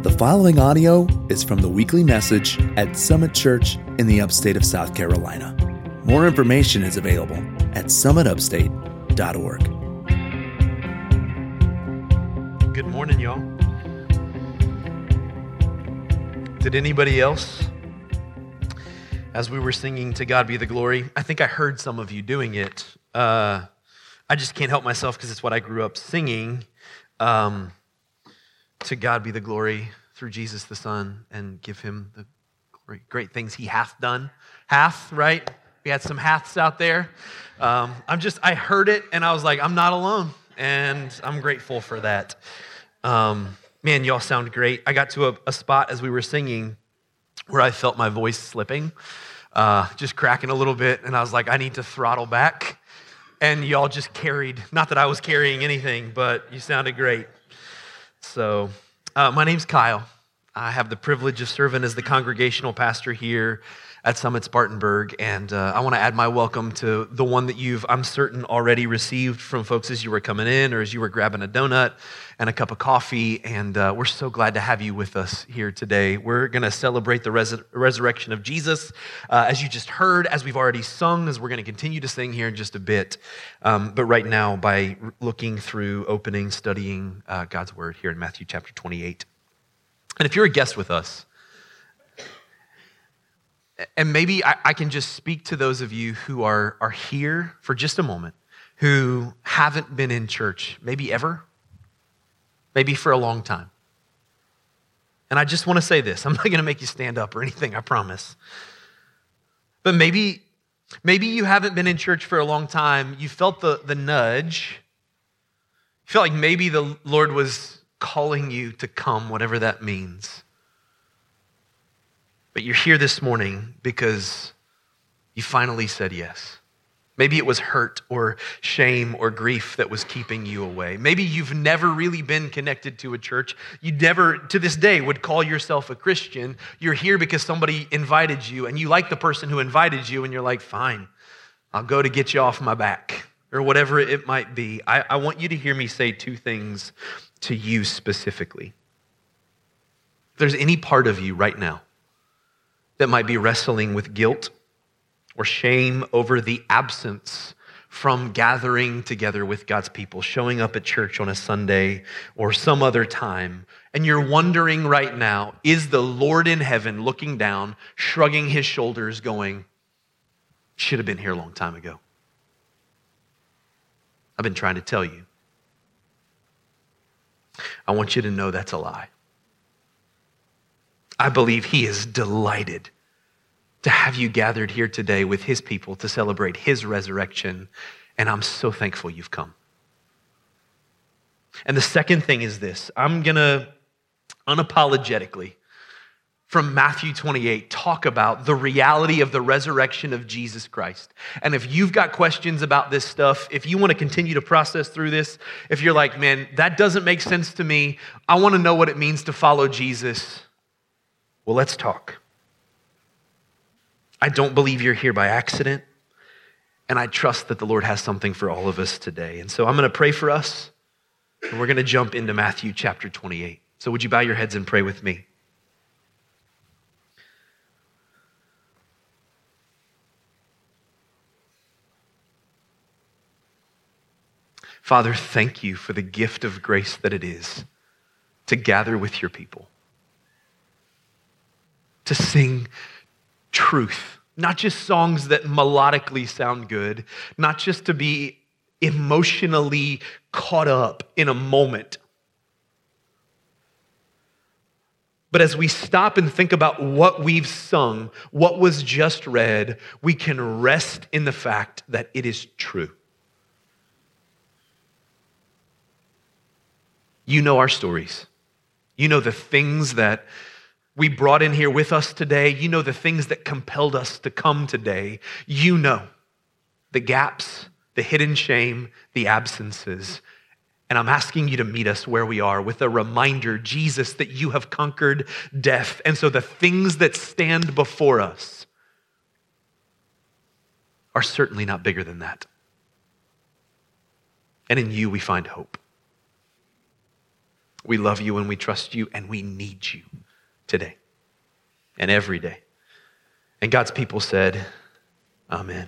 The following audio is from the weekly message at Summit Church in the upstate of South Carolina. More information is available at summitupstate.org. Good morning, y'all. Did anybody else, as we were singing To God Be the Glory, I think I heard some of you doing it. I just can't help myself because it's what I grew up singing. To God be the glory through Jesus the Son, and give him the great things he hath done. Hath, right? We had some haths out there. I heard it and I was like, I'm not alone. And I'm grateful for that. Man, y'all sound great. I got to a spot as we were singing where I felt my voice slipping, just cracking a little bit. And I was like, I need to throttle back. And y'all just carried, not that I was carrying anything, but you sounded great. So, my name's Kyle. I have the privilege of serving as the congregational pastor here at Summit Spartanburg, and I want to add my welcome to the one that you've, I'm certain, already received from folks as you were coming in or as you were grabbing a donut and a cup of coffee, and we're so glad to have you with us here today. We're going to celebrate the resurrection of Jesus, as you just heard, as we've already sung, as we're going to continue to sing here in just a bit, but right now by looking through, opening, studying God's Word here in Matthew chapter 28. And if you're a guest with us, and maybe I can just speak to those of you who are here for just a moment, who haven't been in church, maybe ever, maybe for a long time. And I just want to say this. I'm not going to make you stand up or anything, I promise. But maybe you haven't been in church for a long time. You felt the nudge. You felt like maybe the Lord was calling you to come, whatever that means. But you're here this morning because you finally said yes. Maybe it was hurt or shame or grief that was keeping you away. Maybe you've never really been connected to a church. You never, to this day, would call yourself a Christian. You're here because somebody invited you, and you like the person who invited you, and you're like, fine, I'll go to get you off my back, or whatever it might be. I want you to hear me say two things to you specifically. If there's any part of you right now that might be wrestling with guilt or shame over the absence from gathering together with God's people, showing up at church on a Sunday or some other time, and you're wondering right now, is the Lord in heaven looking down, shrugging his shoulders, going, should have been here a long time ago? I've been trying to tell you. I want you to know that's a lie. I believe he is delighted to have you gathered here today with his people to celebrate his resurrection, and I'm so thankful you've come. And the second thing is this. I'm going to unapologetically, from Matthew 28, talk about the reality of the resurrection of Jesus Christ. And if you've got questions about this stuff, if you want to continue to process through this, if you're like, man, that doesn't make sense to me, I want to know what it means to follow Jesus, well, let's talk. I don't believe you're here by accident, and I trust that the Lord has something for all of us today. And so I'm going to pray for us, and we're going to jump into Matthew chapter 28. So would you bow your heads and pray with me? Father, thank you for the gift of grace that it is to gather with your people, to sing truth, not just songs that melodically sound good, not just to be emotionally caught up in a moment. But as we stop and think about what we've sung, what was just read, we can rest in the fact that it is true. You know our stories. You know the things that we brought in here with us today. You know the things that compelled us to come today. You know the gaps, the hidden shame, the absences. And I'm asking you to meet us where we are with a reminder, Jesus, that you have conquered death. And so the things that stand before us are certainly not bigger than that. And in you we find hope. We love you and we trust you and we need you today and every day. And God's people said, amen.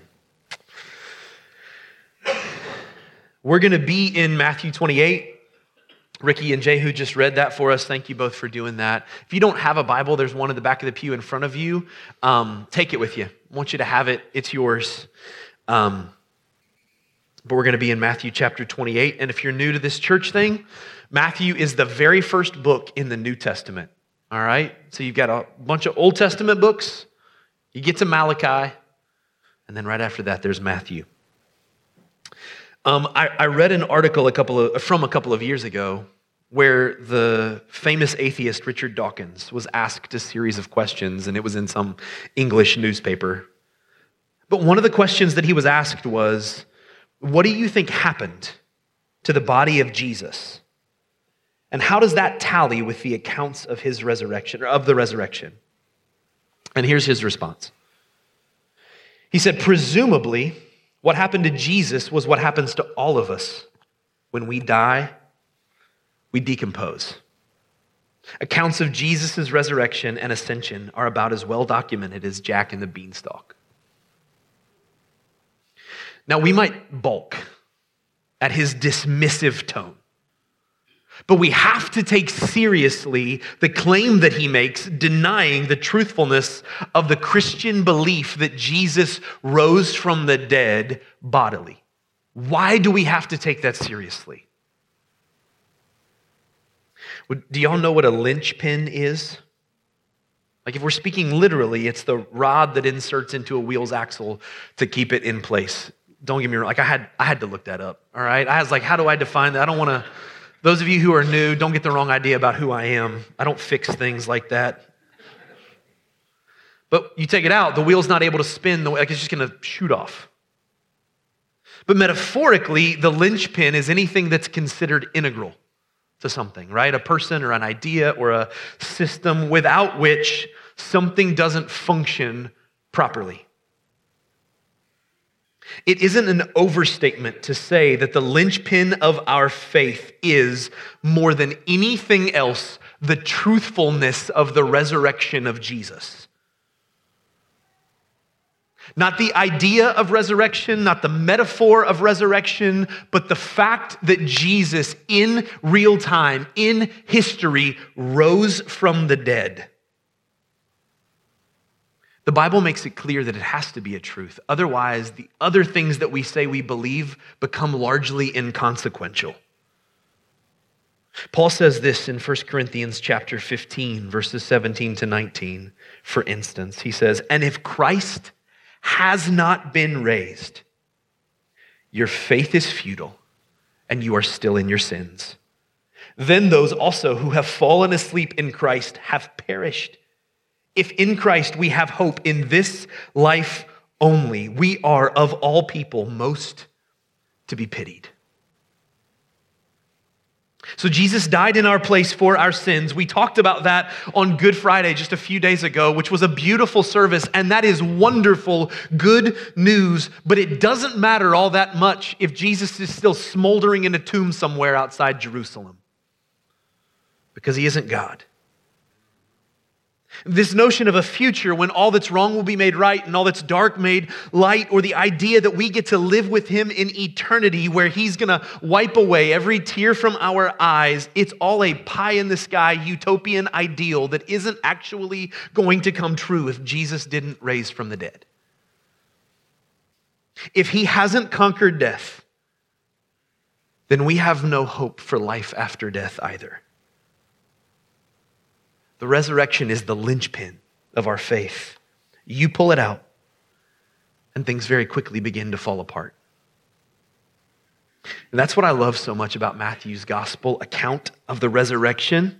We're going to be in Matthew 28. Ricky and Jehu just read that for us. Thank you both for doing that. If you don't have a Bible, there's one in the back of the pew in front of you. Take it with you. I want you to have it. It's yours. But we're going to be in Matthew chapter 28. And if you're new to this church thing, Matthew is the very first book in the New Testament. All right? So you've got a bunch of Old Testament books. You get to Malachi. And then right after that, there's Matthew. I read an article from a couple of years ago where the famous atheist Richard Dawkins was asked a series of questions, and it was in some English newspaper. But one of the questions that he was asked was, what do you think happened to the body of Jesus? And how does that tally with the accounts of his resurrection, or of the resurrection? And here's his response. He said, presumably, what happened to Jesus was what happens to all of us. When we die, we decompose. Accounts of Jesus' resurrection and ascension are about as well documented as Jack and the Beanstalk. Now, we might balk at his dismissive tone, but we have to take seriously the claim that he makes, denying the truthfulness of the Christian belief that Jesus rose from the dead bodily. Why do we have to take that seriously? Do y'all know what a linchpin is? Like, if we're speaking literally, it's the rod that inserts into a wheel's axle to keep it in place. Don't get me wrong. Like, I had to look that up, all right? I was like, how do I define that? I don't want to, those of you who are new, don't get the wrong idea about who I am. I don't fix things like that. But you take it out, the wheel's not able to spin, like it's just going to shoot off. But metaphorically, the linchpin is anything that's considered integral to something, right? A person or an idea or a system without which something doesn't function properly. It isn't an overstatement to say that the linchpin of our faith is, more than anything else, the truthfulness of the resurrection of Jesus. Not the idea of resurrection, not the metaphor of resurrection, but the fact that Jesus, in real time, in history, rose from the dead. The Bible makes it clear that it has to be a truth. Otherwise, the other things that we say we believe become largely inconsequential. Paul says this in 1 Corinthians chapter 15, verses 17 to 19, for instance. He says, "And if Christ has not been raised, your faith is futile, and you are still in your sins. Then those also who have fallen asleep in Christ have perished. If in Christ we have hope in this life only, we are of all people most to be pitied." So Jesus died in our place for our sins. We talked about that on Good Friday just a few days ago, which was a beautiful service, and that is wonderful, good news, but it doesn't matter all that much if Jesus is still smoldering in a tomb somewhere outside Jerusalem, because he isn't God. This notion of a future when all that's wrong will be made right and all that's dark made light, or the idea that we get to live with him in eternity where he's going to wipe away every tear from our eyes, it's all a pie-in-the-sky utopian ideal that isn't actually going to come true if Jesus didn't raise from the dead. If he hasn't conquered death, then we have no hope for life after death either. The resurrection is the linchpin of our faith. You pull it out, and things very quickly begin to fall apart. And that's what I love so much about Matthew's gospel account of the resurrection.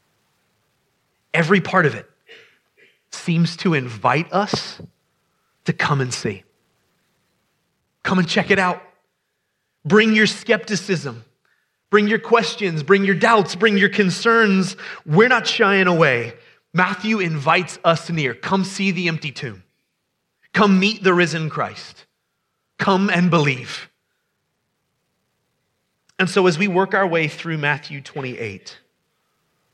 Every part of it seems to invite us to come and see. Come and check it out. Bring your skepticism. Bring your questions, bring your doubts, bring your concerns. We're not shying away. Matthew invites us near. Come see the empty tomb. Come meet the risen Christ. Come and believe. And so as we work our way through Matthew 28,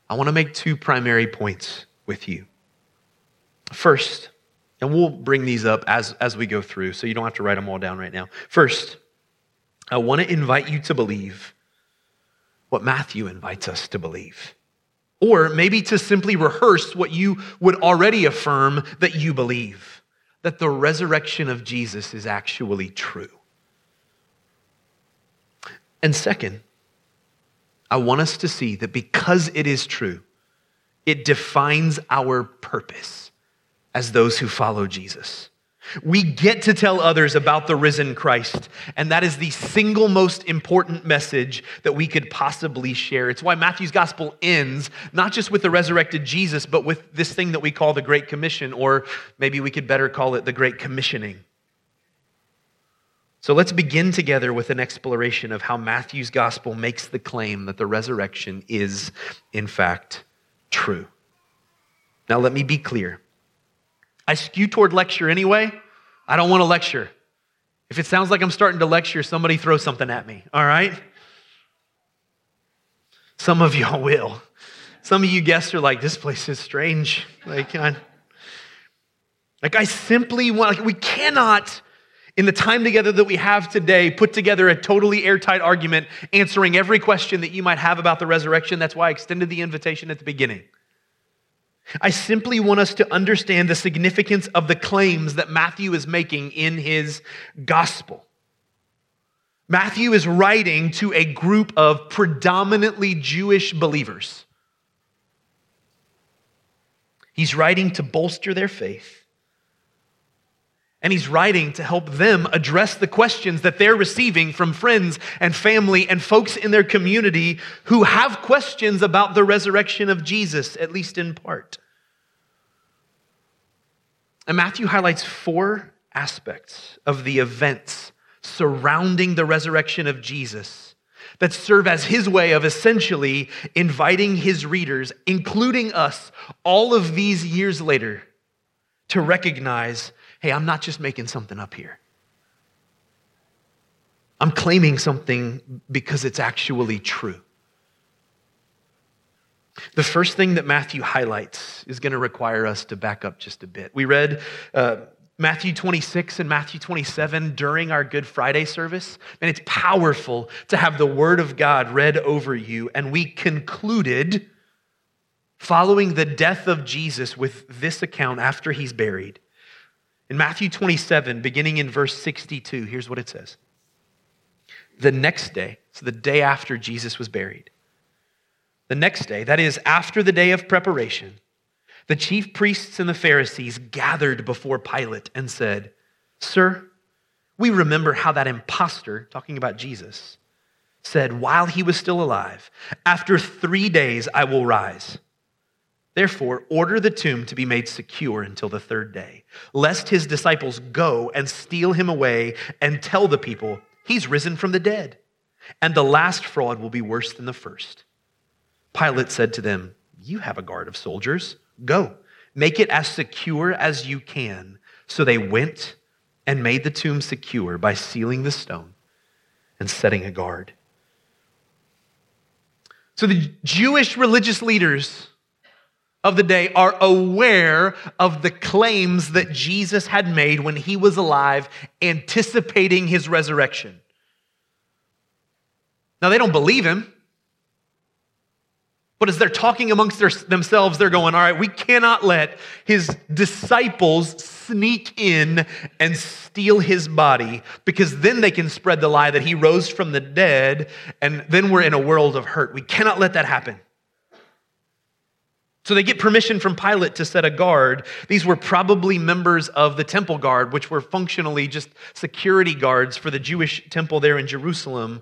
I want to make two primary points with you. First, and we'll bring these up as we go through, so you don't have to write them all down right now. First, I want to invite you to believe what Matthew invites us to believe. Or maybe to simply rehearse what you would already affirm that you believe, that the resurrection of Jesus is actually true. And second, I want us to see that because it is true, it defines our purpose as those who follow Jesus. We get to tell others about the risen Christ, and that is the single most important message that we could possibly share. It's why Matthew's gospel ends not just with the resurrected Jesus, but with this thing that we call the Great Commission, or maybe we could better call it the Great Commissioning. So let's begin together with an exploration of how Matthew's gospel makes the claim that the resurrection is, in fact, true. Now, let me be clear. I skew toward lecture anyway. I don't want to lecture. If it sounds like I'm starting to lecture, somebody throw something at me, all right? Some of y'all will. Some of you guests are like, this place is strange. I simply want, we cannot, in the time together that we have today, put together a totally airtight argument answering every question that you might have about the resurrection. That's why I extended the invitation at the beginning. I simply want us to understand the significance of the claims that Matthew is making in his gospel. Matthew is writing to a group of predominantly Jewish believers. He's writing to bolster their faith. And he's writing to help them address the questions that they're receiving from friends and family and folks in their community who have questions about the resurrection of Jesus, at least in part. And Matthew highlights 4 aspects of the events surrounding the resurrection of Jesus that serve as his way of essentially inviting his readers, including us, all of these years later, to recognize, hey, I'm not just making something up here. I'm claiming something because it's actually true. The first thing that Matthew highlights is going to require us to back up just a bit. We read Matthew 26 and Matthew 27 during our Good Friday service, and it's powerful to have the Word of God read over you. And we concluded, following the death of Jesus, with this account after he's buried. In Matthew 27, beginning in verse 62, here's what it says. The next day, so the day after Jesus was buried, the next day, that is, after the day of preparation, the chief priests and the Pharisees gathered before Pilate and said, "Sir, we remember how that impostor," talking about Jesus, "said while he was still alive, 'After 3 days I will rise.' Therefore, order the tomb to be made secure until the 3rd day, lest his disciples go and steal him away and tell the people, 'He's risen from the dead.' And the last fraud will be worse than the first." Pilate said to them, "You have a guard of soldiers. Go, make it as secure as you can." So they went and made the tomb secure by sealing the stone and setting a guard. So the Jewish religious leaders of the day are aware of the claims that Jesus had made when he was alive, anticipating his resurrection. Now, they don't believe him, but as they're talking amongst themselves, they're going, all right, we cannot let his disciples sneak in and steal his body, because then they can spread the lie that he rose from the dead, and then we're in a world of hurt. We cannot let that happen. So they get permission from Pilate to set a guard. These were probably members of the temple guard, which were functionally just security guards for the Jewish temple there in Jerusalem,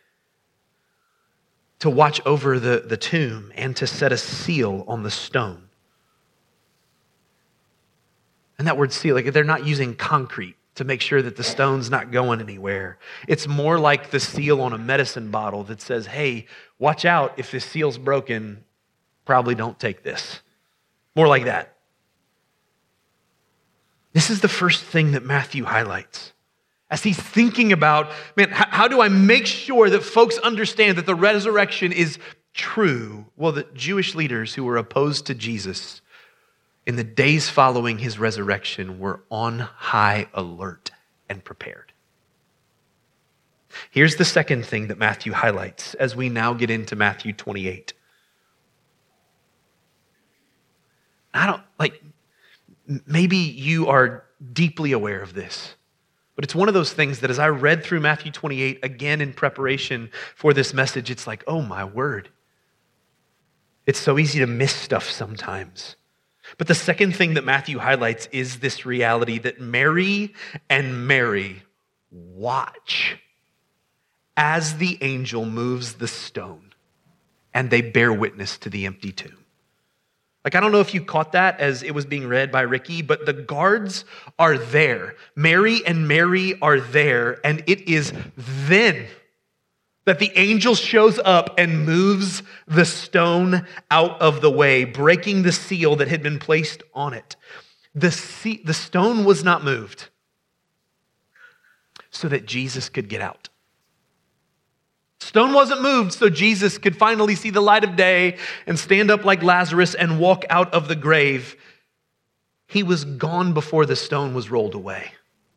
to watch over the tomb and to set a seal on the stone. And that word seal, they're not using concrete to make sure that the stone's not going anywhere. It's more like the seal on a medicine bottle that says, hey, watch out, if this seal's broken, probably don't take this. More like that. This is the first thing that Matthew highlights as he's thinking about, man, how do I make sure that folks understand that the resurrection is true, well, the Jewish leaders who were opposed to Jesus in the days following his resurrection were on high alert and prepared. Here's the second thing that Matthew highlights as we now get into Matthew 28. Maybe you are deeply aware of this, but it's one of those things that as I read through Matthew 28 again in preparation for this message, it's like, oh my word. It's so easy to miss stuff sometimes. But the second thing that Matthew highlights is this reality that Mary and Mary watch as the angel moves the stone and they bear witness to the empty tomb. I don't know if you caught that as it was being read by Ricky, but the guards are there. Mary and Mary are there, and it is then that the angel shows up and moves the stone out of the way, breaking the seal that had been placed on it. The stone was not moved so that Jesus could get out. Stone wasn't moved so Jesus could finally see the light of day and stand up like Lazarus and walk out of the grave. He was gone before the stone was rolled away.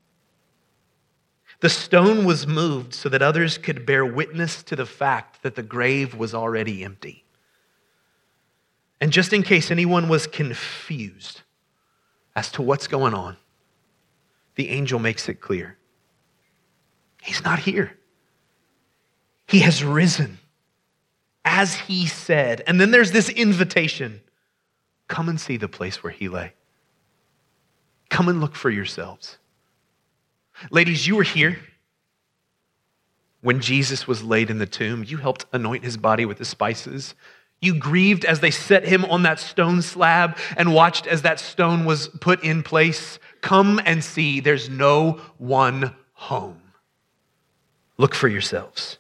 The stone was moved so that others could bear witness to the fact that the grave was already empty. And just in case anyone was confused as to what's going on, the angel makes it clear. He's not here. He has risen, as he said. And then there's this invitation. Come and see the place where he lay. Come and look for yourselves. Ladies, you were here when Jesus was laid in the tomb. You helped anoint his body with the spices. You grieved as they set him on that stone slab and watched as that stone was put in place. Come and see, there's no one home. Look for yourselves.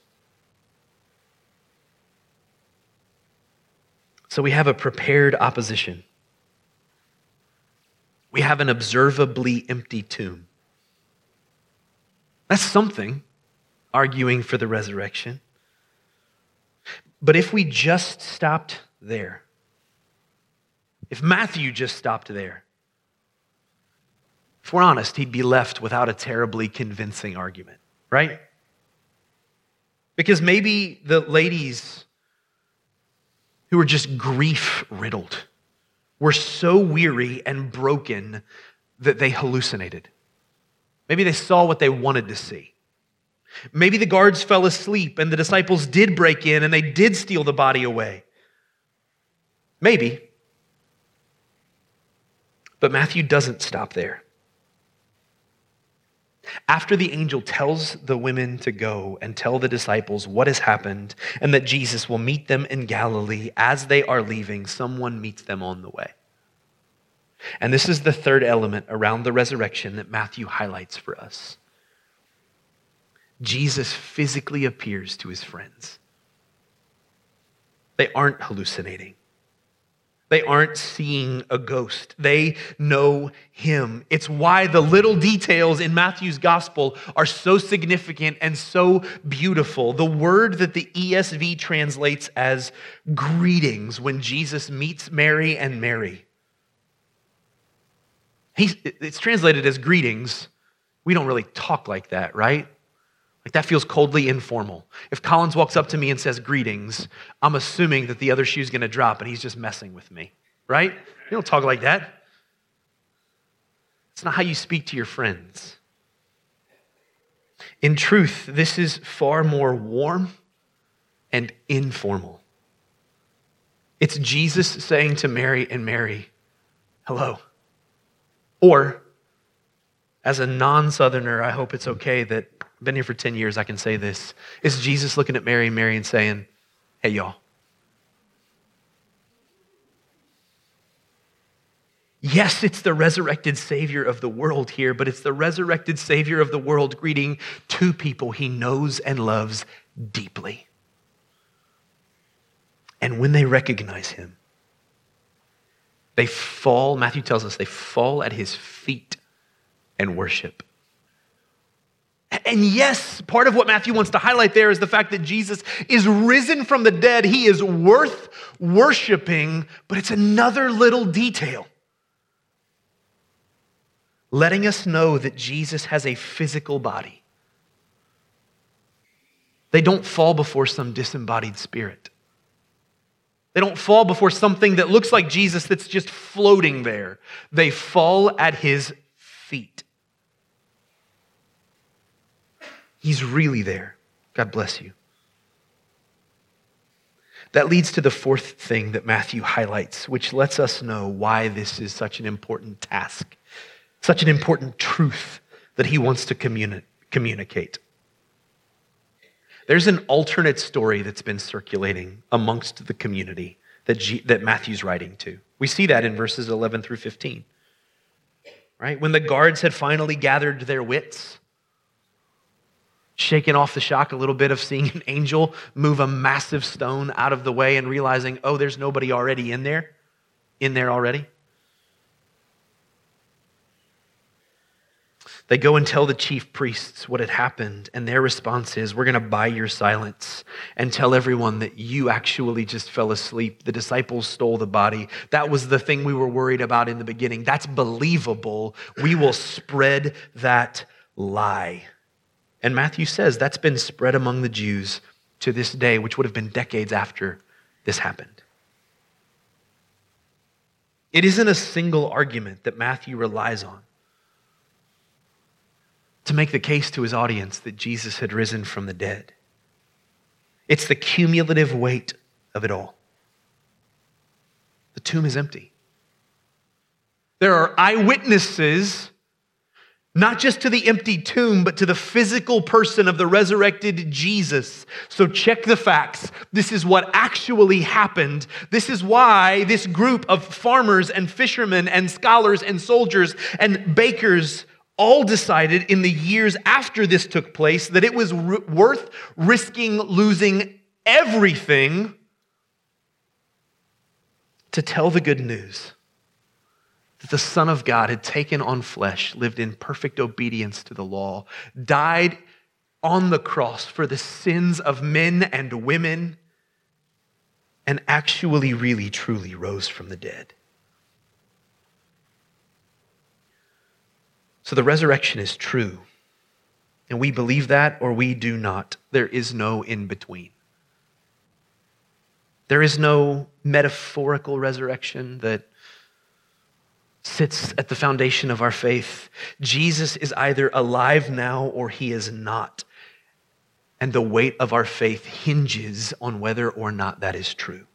So we have a prepared opposition. We have an observably empty tomb. That's something, arguing for the resurrection. But if we just stopped there, if Matthew just stopped there, if we're honest, he'd be left without a terribly convincing argument, right? Because maybe the ladies who were just grief-riddled were so weary and broken that they hallucinated. Maybe they saw what they wanted to see. Maybe the guards fell asleep and the disciples did break in and they did steal the body away. Maybe. But Matthew doesn't stop there. After the angel tells the women to go and tell the disciples what has happened and that Jesus will meet them in Galilee, as they are leaving, someone meets them on the way. And this is the third element around the resurrection that Matthew highlights for us. Jesus physically appears to his friends. They aren't hallucinating. They aren't seeing a ghost. They know him. It's why the little details in Matthew's gospel are so significant and so beautiful. The word that the ESV translates as greetings when Jesus meets Mary and Mary. It's translated as greetings. We don't really talk like that, right? That feels coldly informal. If Collins walks up to me and says greetings, I'm assuming that the other shoe's going to drop and he's just messing with me, right? You don't talk like that. It's not how you speak to your friends. In truth, this is far more warm and informal. It's Jesus saying to Mary and Mary, hello. Or, as a non-Southerner, I hope it's okay that I've been here for 10 years, I can say this. It's Jesus looking at Mary and Mary and saying, hey, y'all. Yes, it's the resurrected Savior of the world here, but it's the resurrected Savior of the world greeting two people he knows and loves deeply. And when they recognize him, they fall, Matthew tells us, they fall at his feet and worship. And yes, part of what Matthew wants to highlight there is the fact that Jesus is risen from the dead. He is worth worshiping, but it's another little detail, letting us know that Jesus has a physical body. They don't fall before some disembodied spirit. They don't fall before something that looks like Jesus that's just floating there. They fall at his feet. He's really there. God bless you. That leads to the fourth thing that Matthew highlights, which lets us know why this is such an important task, such an important truth that he wants to communicate. There's an alternate story that's been circulating amongst the community that Matthew's writing to. We see that in verses 11 through 15. Right? When the guards had finally gathered their wits, shaken off the shock a little bit of seeing an angel move a massive stone out of the way and realizing, oh, there's nobody already in there already. They go and tell the chief priests what had happened, and their response is, we're going to buy your silence and tell everyone that you actually just fell asleep. The disciples stole the body. That was the thing we were worried about in the beginning. That's believable. We will spread that lie. And Matthew says that's been spread among the Jews to this day, which would have been decades after this happened. It isn't a single argument that Matthew relies on to make the case to his audience that Jesus had risen from the dead. It's the cumulative weight of it all. The tomb is empty. There are eyewitnesses, not just to the empty tomb, but to the physical person of the resurrected Jesus. So check the facts. This is what actually happened. This is why this group of farmers and fishermen and scholars and soldiers and bakers all decided in the years after this took place that it was worth risking losing everything to tell the good news that the Son of God had taken on flesh, lived in perfect obedience to the law, died on the cross for the sins of men and women, and actually, really, truly rose from the dead. So the resurrection is true, and we believe that or we do not. There is no in between. There is no metaphorical resurrection that sits at the foundation of our faith. Jesus is either alive now or he is not. And the weight of our faith hinges on whether or not that is true.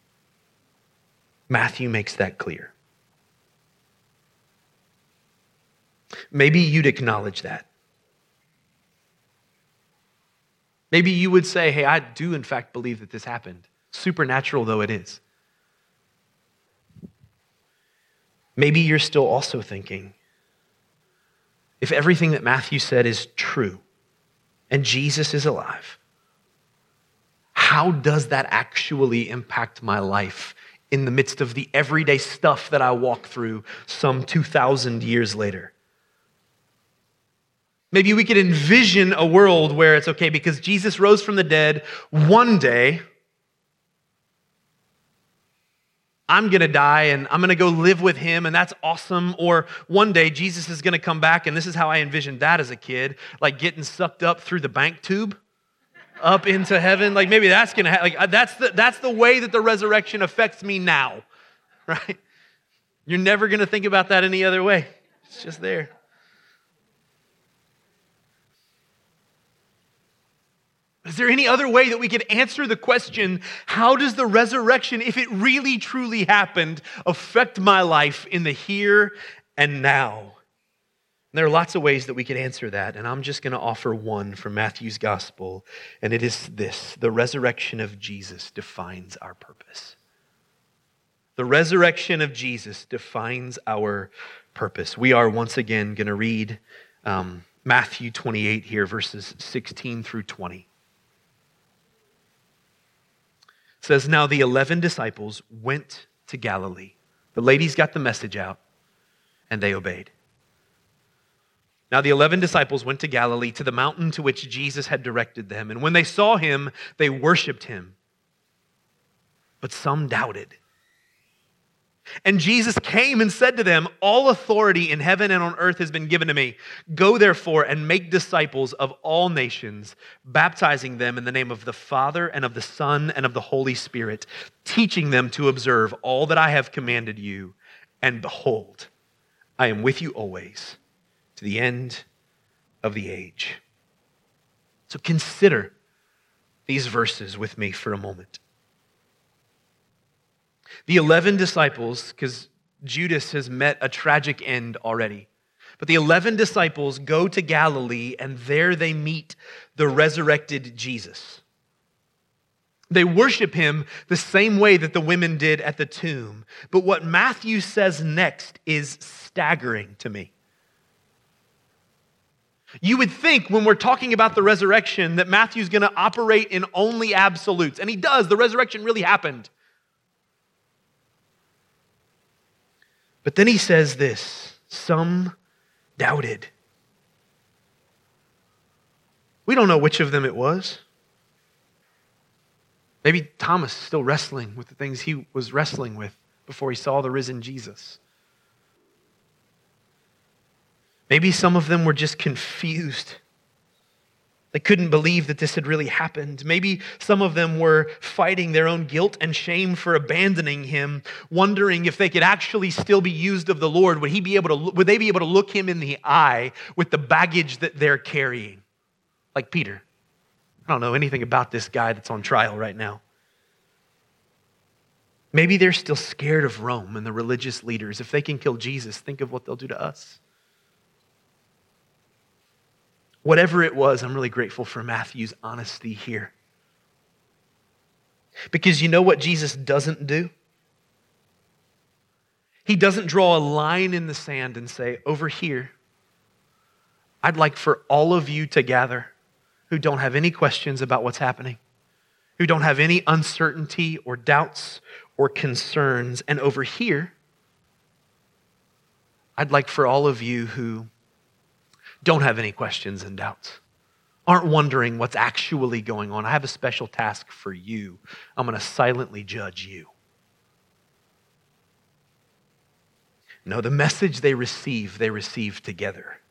Matthew makes that clear. Maybe you'd acknowledge that. Maybe you would say, hey, I do in fact believe that this happened, supernatural though it is. Maybe you're still also thinking, if everything that Matthew said is true and Jesus is alive, how does that actually impact my life in the midst of the everyday stuff that I walk through some 2,000 years later? Maybe we could envision a world where it's okay, because Jesus rose from the dead, one day I'm going to die and I'm going to go live with him, and that's awesome. Or one day Jesus is going to come back, and this is how I envisioned that as a kid, like getting sucked up through the bank tube up into heaven. Like maybe that's going to happen. Like that's the way that the resurrection affects me now, right? You're never going to think about that any other way. It's just there. Is there any other way that we could answer the question, how does the resurrection, if it really truly happened, affect my life in the here and now? And there are lots of ways that we could answer that, and I'm just going to offer one from Matthew's gospel, and it is this: the resurrection of Jesus defines our purpose. The resurrection of Jesus defines our purpose. We are once again going to read Matthew 28 here, verses 16 through 20. It says, now the 11 disciples went to Galilee. The ladies got the message out, and they obeyed. Now the 11 disciples went to Galilee, to the mountain to which Jesus had directed them. And when they saw him, they worshiped him. But some doubted. And Jesus came and said to them, all authority in heaven and on earth has been given to me. Go therefore and make disciples of all nations, baptizing them in the name of the Father and of the Son and of the Holy Spirit, teaching them to observe all that I have commanded you. And behold, I am with you always to the end of the age. So consider these verses with me for a moment. The 11 disciples, because Judas has met a tragic end already, but the 11 disciples go to Galilee and there they meet the resurrected Jesus. They worship him the same way that the women did at the tomb. But what Matthew says next is staggering to me. You would think when we're talking about the resurrection that Matthew's going to operate in only absolutes. And he does. The resurrection really happened. But then he says this, some doubted. We don't know which of them it was. Maybe Thomas is still wrestling with the things he was wrestling with before he saw the risen Jesus. Maybe some of them were just confused. They couldn't believe that this had really happened. Maybe some of them were fighting their own guilt and shame for abandoning him, wondering if they could actually still be used of the Lord. Would they be able to look him in the eye with the baggage that they're carrying? Like Peter. I don't know anything about this guy that's on trial right now. Maybe they're still scared of Rome and the religious leaders. If they can kill Jesus, think of what they'll do to us. Whatever it was, I'm really grateful for Matthew's honesty here. Because you know what Jesus doesn't do? He doesn't draw a line in the sand and say, over here, I'd like for all of you to gather who don't have any questions about what's happening, who don't have any uncertainty or doubts or concerns. And over here, I'd like for all of you who don't have any questions and doubts, aren't wondering what's actually going on. I have a special task for you. I'm going to silently judge you. No, the message they receive together.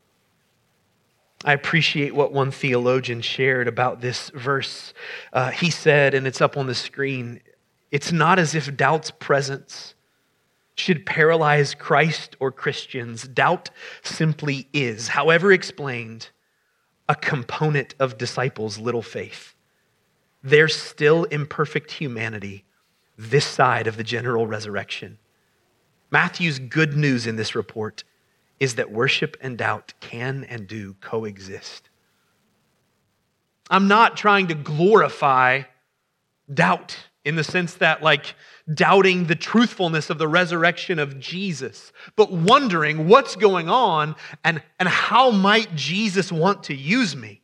I appreciate what one theologian shared about this verse. He said, and it's up on the screen, it's not as if doubt's presence should paralyze Christ or Christians. Doubt simply is, however explained, a component of disciples' little faith. There's still imperfect humanity this side of the general resurrection. Matthew's good news in this report is that worship and doubt can and do coexist. I'm not trying to glorify doubt in the sense that doubting the truthfulness of the resurrection of Jesus, but wondering what's going on and how might Jesus want to use me.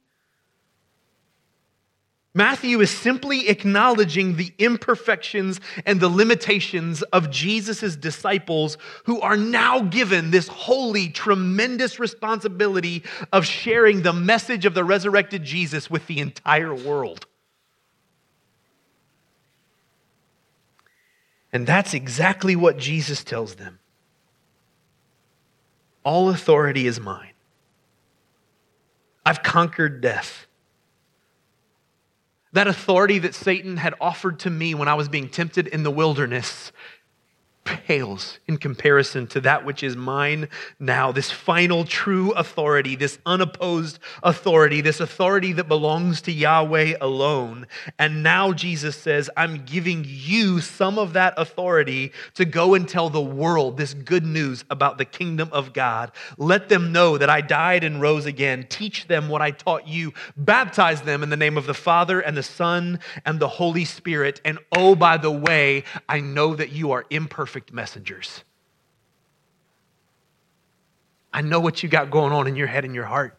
Matthew is simply acknowledging the imperfections and the limitations of Jesus' disciples who are now given this holy, tremendous responsibility of sharing the message of the resurrected Jesus with the entire world. And that's exactly what Jesus tells them. All authority is mine. I've conquered death. That authority that Satan had offered to me when I was being tempted in the wilderness pales in comparison to that which is mine now. This final true authority, this unopposed authority, this authority that belongs to Yahweh alone. And now Jesus says, I'm giving you some of that authority to go and tell the world this good news about the kingdom of God. Let them know that I died and rose again. Teach them what I taught you. Baptize them in the name of the Father and the Son and the Holy Spirit. And oh, by the way, I know that you are imperfect messengers. I know what you got going on in your head and your heart.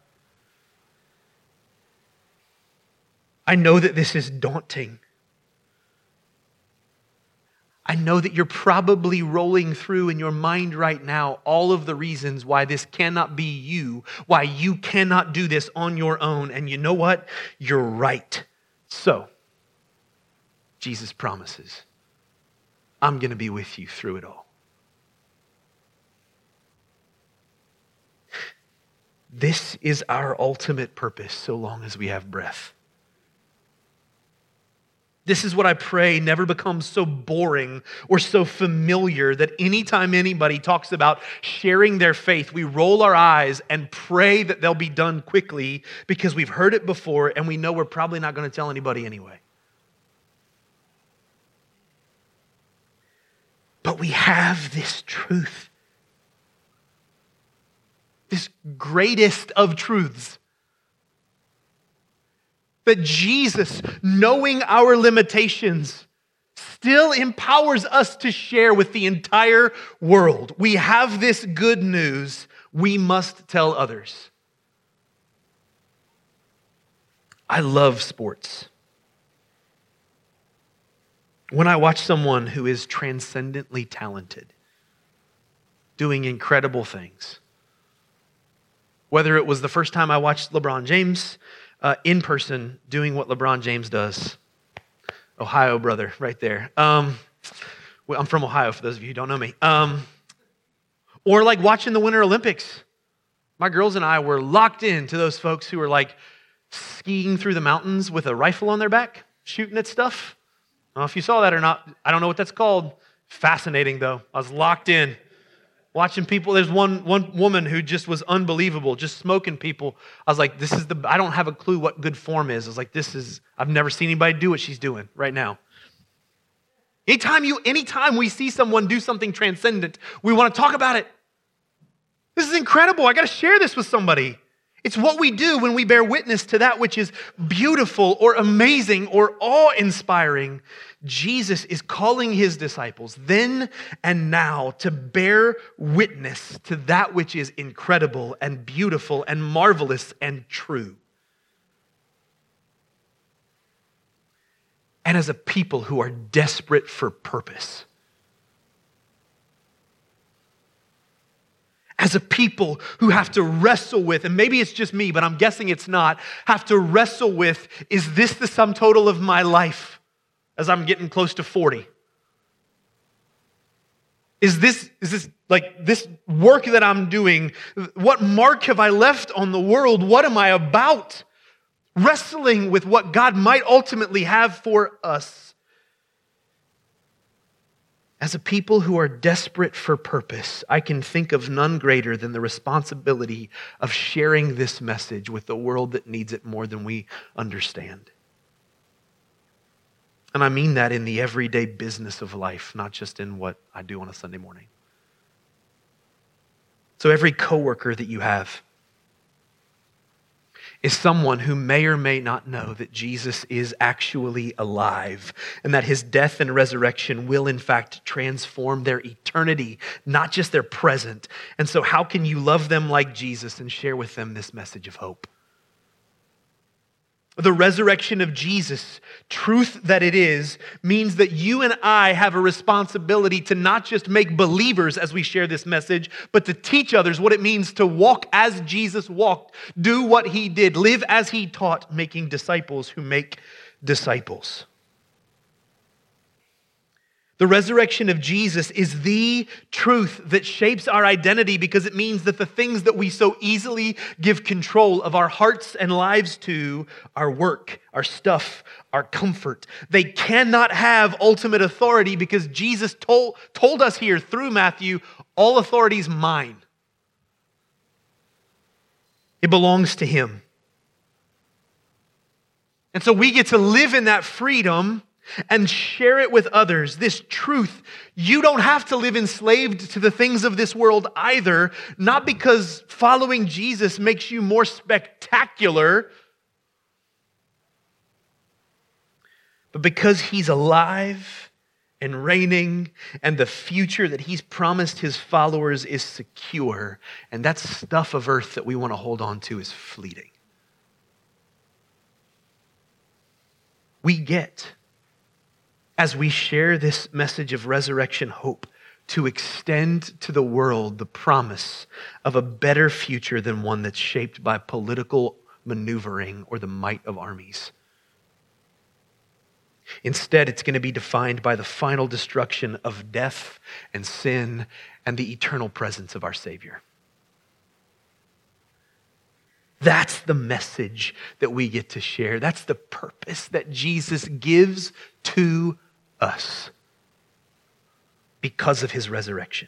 I know that this is daunting. I know that you're probably rolling through in your mind right now all of the reasons why this cannot be you, why you cannot do this on your own. And you know what? You're right. So, Jesus promises, I'm going to be with you through it all. This is our ultimate purpose so long as we have breath. This is what I pray never becomes so boring or so familiar that anytime anybody talks about sharing their faith, we roll our eyes and pray that they'll be done quickly because we've heard it before and we know we're probably not going to tell anybody anyway. But we have this truth, this greatest of truths, that Jesus, knowing our limitations, still empowers us to share with the entire world. We have this good news. We must tell others. I love sports. When I watch someone who is transcendently talented, doing incredible things, whether it was the first time I watched LeBron James in person doing what LeBron James does. Ohio brother, right there. I'm from Ohio, for those of you who don't know me. Or like watching the Winter Olympics. My girls and I were locked into those folks who were like skiing through the mountains with a rifle on their back, shooting at stuff. I don't know if you saw that or not. I don't know what that's called. Fascinating, though. I was locked in. Watching people, there's one woman who just was unbelievable, just smoking people. I was like, I don't have a clue what good form is. I was like, I've never seen anybody do what she's doing right now. Anytime we see someone do something transcendent, we want to talk about it. This is incredible. I got to share this with somebody. It's what we do when we bear witness to that which is beautiful or amazing or awe-inspiring. Jesus is calling his disciples then and now to bear witness to that which is incredible and beautiful and marvelous and true. And as a people who are desperate for purpose, as a people who have to wrestle with, and maybe it's just me, but I'm guessing it's not, have to wrestle with, is this the sum total of my life as I'm getting close to 40? Is this like this work that I'm doing, what mark have I left on the world? What am I about? Wrestling with what God might ultimately have for us. As a people who are desperate for purpose, I can think of none greater than the responsibility of sharing this message with the world that needs it more than we understand. And I mean that in the everyday business of life, not just in what I do on a Sunday morning. So every coworker that you have is someone who may or may not know that Jesus is actually alive and that his death and resurrection will in fact transform their eternity, not just their present. And so how can you love them like Jesus and share with them this message of hope? The resurrection of Jesus, truth that it is, means that you and I have a responsibility to not just make believers as we share this message, but to teach others what it means to walk as Jesus walked, do what he did, live as he taught, making disciples who make disciples. The resurrection of Jesus is the truth that shapes our identity because it means that the things that we so easily give control of our hearts and lives to, our work, our stuff, our comfort, they cannot have ultimate authority because Jesus told us here through Matthew, all authority is mine. It belongs to him. And so we get to live in that freedom and share it with others. This truth, you don't have to live enslaved to the things of this world either, not because following Jesus makes you more spectacular, but because he's alive and reigning, and the future that he's promised his followers is secure, and that stuff of earth that we want to hold on to is fleeting. as we share this message of resurrection hope to extend to the world the promise of a better future than one that's shaped by political maneuvering or the might of armies. Instead, it's going to be defined by the final destruction of death and sin and the eternal presence of our Savior. That's the message that we get to share. That's the purpose that Jesus gives to us because of his resurrection.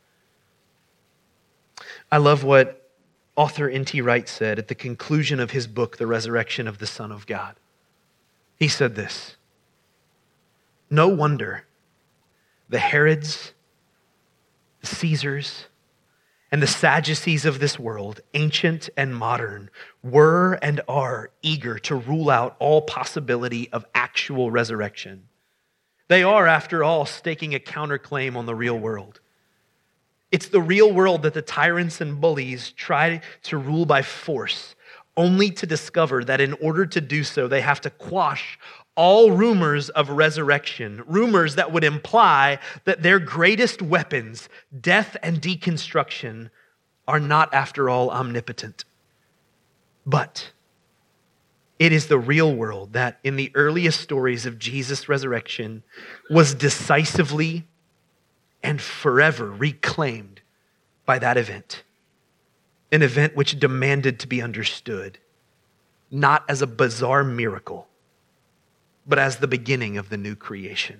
I love what author N.T. Wright said at the conclusion of his book, The Resurrection of the Son of God. He said this: "No wonder the Herods, the Caesars, and the Sadducees of this world, ancient and modern, were and are eager to rule out all possibility of actual resurrection. They are, after all, staking a counterclaim on the real world. It's the real world that the tyrants and bullies try to rule by force, only to discover that in order to do so, they have to quash all rumors of resurrection, rumors that would imply that their greatest weapons, death and deconstruction, are not, after all, omnipotent. But it is the real world that, in the earliest stories of Jesus' resurrection, was decisively and forever reclaimed by that event. An event which demanded to be understood, not as a bizarre miracle, but as the beginning of the new creation."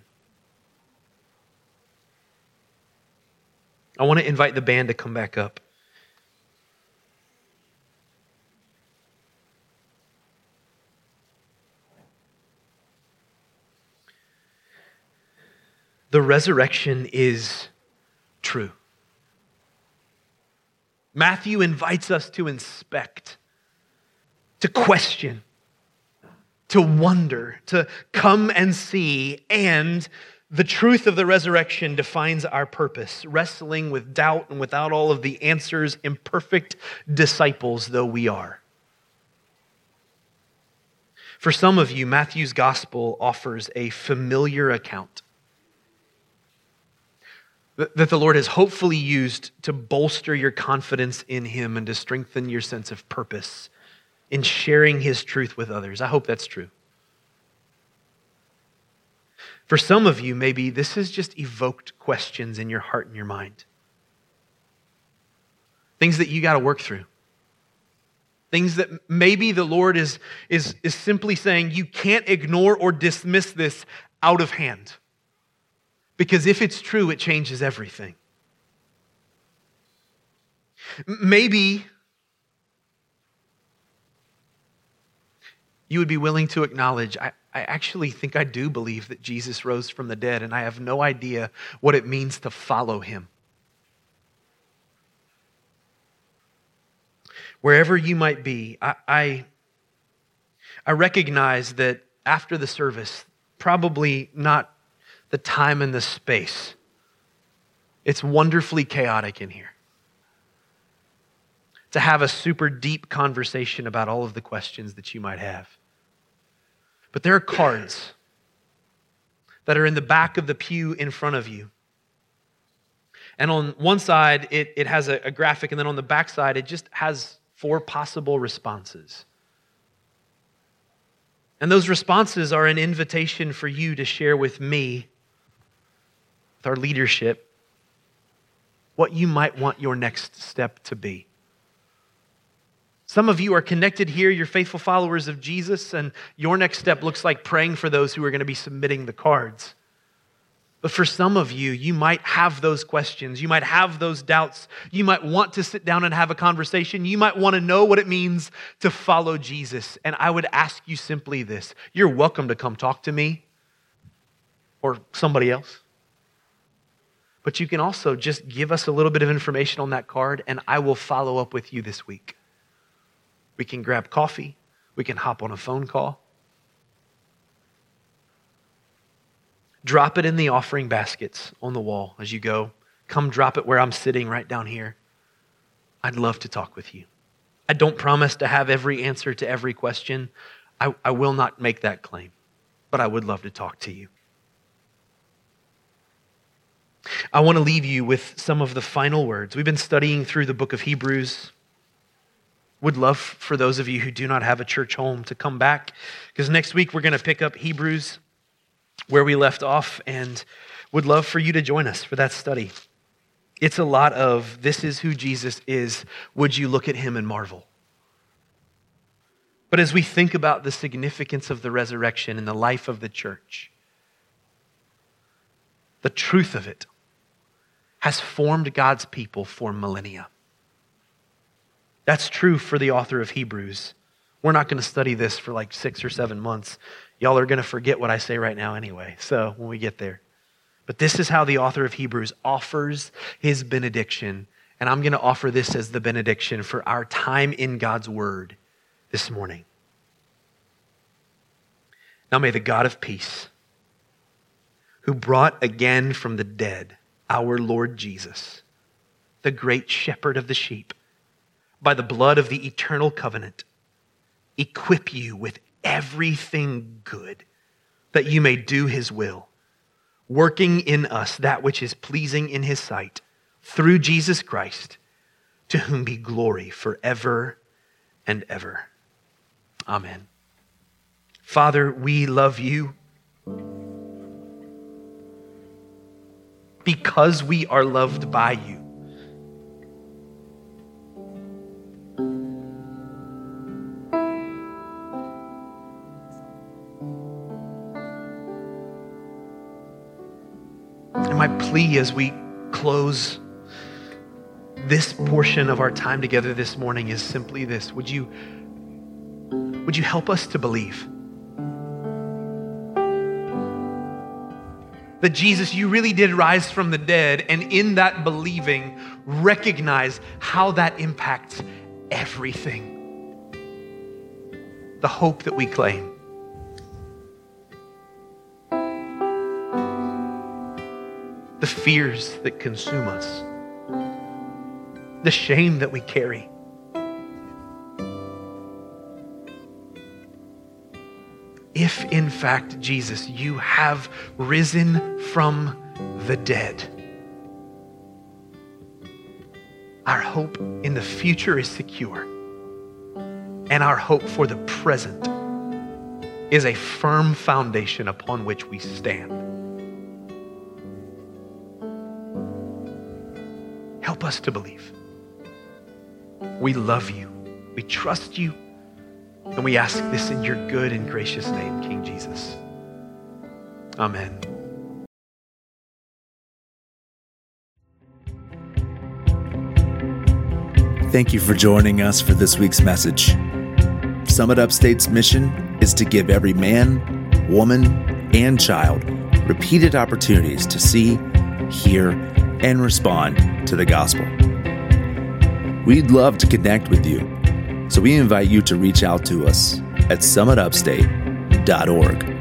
I want to invite the band to come back up. The resurrection is true. Matthew invites us to inspect, to question, to wonder, to come and see, and the truth of the resurrection defines our purpose, wrestling with doubt and without all of the answers, imperfect disciples though we are. For some of you, Matthew's gospel offers a familiar account that the Lord has hopefully used to bolster your confidence in him and to strengthen your sense of purpose in sharing his truth with others. I hope that's true. For some of you, maybe this has just evoked questions in your heart and your mind. Things that you got to work through. Things that maybe the Lord is simply saying, you can't ignore or dismiss this out of hand. Because if it's true, it changes everything. Maybe you would be willing to acknowledge, I actually think I do believe that Jesus rose from the dead, and I have no idea what it means to follow him. Wherever you might be, I recognize that after the service, probably not the time and the space. It's wonderfully chaotic in here. To have a super deep conversation about all of the questions that you might have. But there are cards that are in the back of the pew in front of you. And on one side, it has a graphic, and then on the back side, it just has 4 possible responses. And those responses are an invitation for you to share with me, with our leadership, what you might want your next step to be. Some of you are connected here, you're faithful followers of Jesus, and your next step looks like praying for those who are going to be submitting the cards. But for some of you, you might have those questions, you might have those doubts, you might want to sit down and have a conversation, you might want to know what it means to follow Jesus. And I would ask you simply this: you're welcome to come talk to me or somebody else. But you can also just give us a little bit of information on that card, and I will follow up with you this week. We can grab coffee. We can hop on a phone call. Drop it in the offering baskets on the wall as you go. Come drop it where I'm sitting right down here. I'd love to talk with you. I don't promise to have every answer to every question. I will not make that claim, but I would love to talk to you. I want to leave you with some of the final words. We've been studying through the book of Hebrews. Would love for those of you who do not have a church home to come back, because next week we're going to pick up Hebrews where we left off, and would love for you to join us for that study. It's a lot of, this is who Jesus is. Would you look at him and marvel? But as we think about the significance of the resurrection in the life of the church, the truth of it has formed God's people for millennia. That's true for the author of Hebrews. We're not going to study this for like 6 or 7 months. Y'all are going to forget what I say right now anyway, so when we get there. But this is how the author of Hebrews offers his benediction, and I'm going to offer this as the benediction for our time in God's word this morning. Now may the God of peace, who brought again from the dead our Lord Jesus, the great shepherd of the sheep, by the blood of the eternal covenant, equip you with everything good, that you may do his will, working in us that which is pleasing in his sight, through Jesus Christ, to whom be glory forever and ever. Amen. Father, we love you because we are loved by you. And my plea as we close this portion of our time together this morning is simply this. Would you help us to believe that Jesus, you really did rise from the dead, and in that believing, recognize how that impacts everything. The hope that we claim. The fears that consume us. The shame that we carry. If in fact, Jesus, you have risen from the dead, our hope in the future is secure, and our hope for the present is a firm foundation upon which we stand. Help us to believe. We love you, we trust you, and we ask this in your good and gracious name, King Jesus. Amen. Thank you for joining us for this week's message. Summit Upstate's mission is to give every man, woman, and child repeated opportunities to see, hear, and respond to the gospel. We'd love to connect with you, so we invite you to reach out to us at summitupstate.org.